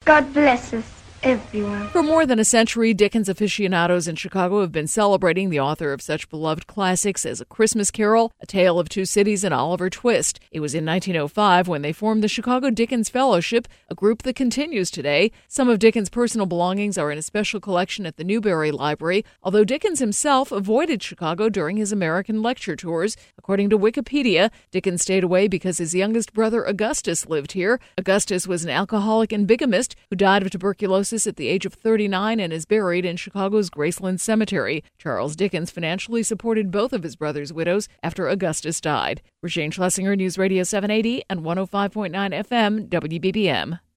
God bless us, everyone. For more than a century, Dickens aficionados in Chicago have been celebrating the author of such beloved classics as A Christmas Carol, A Tale of Two Cities, and Oliver Twist. It was in 1905 when they formed the Chicago Dickens Fellowship, a group that continues today. Some of Dickens' personal belongings are in a special collection at the Newberry Library, although Dickens himself avoided Chicago during his American lecture tours. According to Wikipedia, Dickens stayed away because his youngest brother Augustus lived here. Augustus was an alcoholic and bigamist who died of tuberculosis at the age of 39 and is buried in Chicago's Graceland Cemetery. Charles Dickens financially supported both of his brothers' widows after Augustus died. Regine Schlesinger, News Radio 780 and 105.9 FM, WBBM.